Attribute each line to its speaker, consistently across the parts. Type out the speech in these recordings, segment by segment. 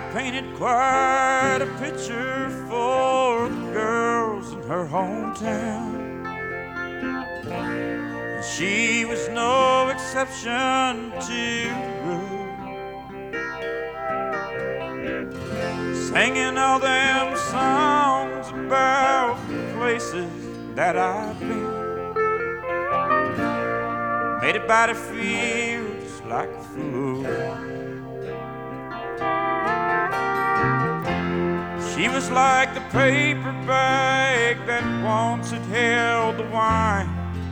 Speaker 1: painted quite a picture for the girls in her hometown. And she was no exception to the rule, singing all them songs about the places that I've been. Made everybody feel just like a fool. She was like the paper bag that once had held the wine,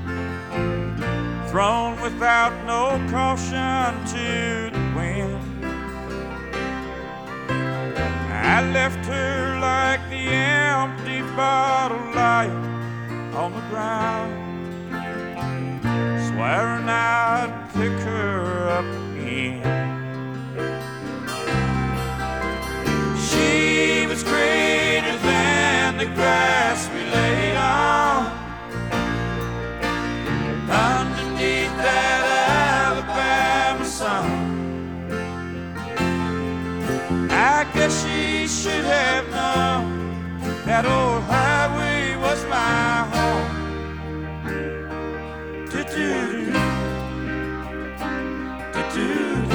Speaker 1: thrown without no caution to the wind. I left her like the empty bottle lying on the ground, swearing I'd pick her up again. She was greener than the grass we laid on underneath that Alabama sun. I guess she should have known that old highway was my home. Do-do-do, do-do-do.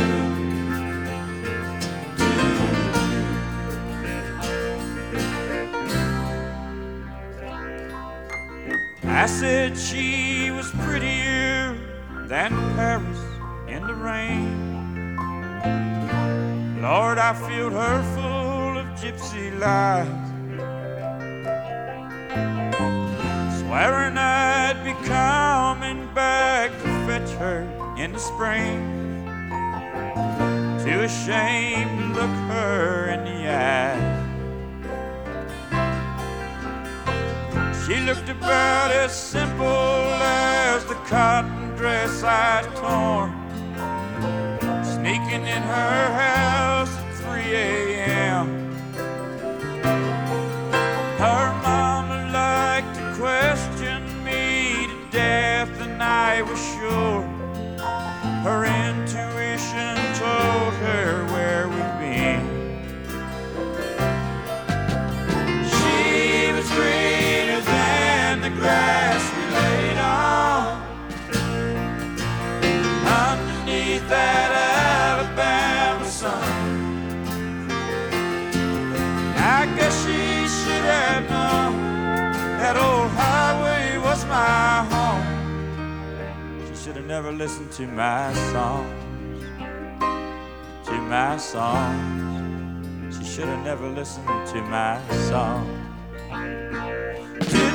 Speaker 1: I said she was prettier than Paris in the rain. Lord, I filled her full of gypsy lies, swearing I'd be coming back to fetch her in the spring. Too ashamed to look her in the eye. She looked about as simple as the cotton dress I'd torn, sneaking in her house at 3 a.m. Her mama liked to question me to death, and I was sure her intuition told her where we'd been. She was greener than the grass we laid on underneath that Alabama sun. I guess she should have known that old highway was my home. She should have never listened to my songs, to my songs. She should have never listened to my songs.